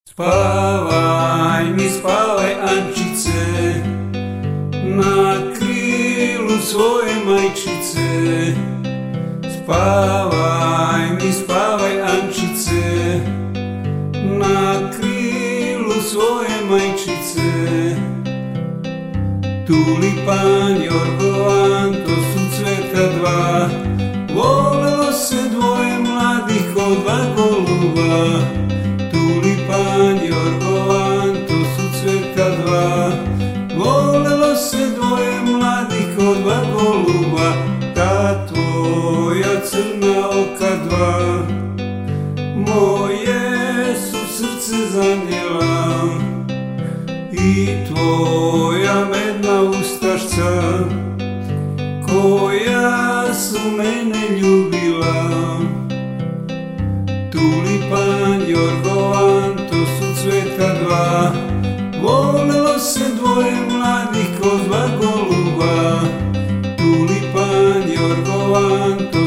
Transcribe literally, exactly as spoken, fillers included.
Spavaj mi, spavaj Ančice, na krilu svoje majčice. Spavaj mi, spavaj Ančice, na krilu svoje majčice. Tulipan, jorgovan, to su cveta dva, volelo se dvoje mladih ko dva goluba. Tulipan, jorgovan, to su cveta dva, volelo se dvoje mladih ko dva goluba. Ta tvoja crna oka dva, moje su srce zanijela, i tvoja medna ustašca, koja su mene ljubila. Tulipan, jorgovan, to su cveta dva, volelo se dvoje mladih ko dva goluba. Tulipan, jorgovan, to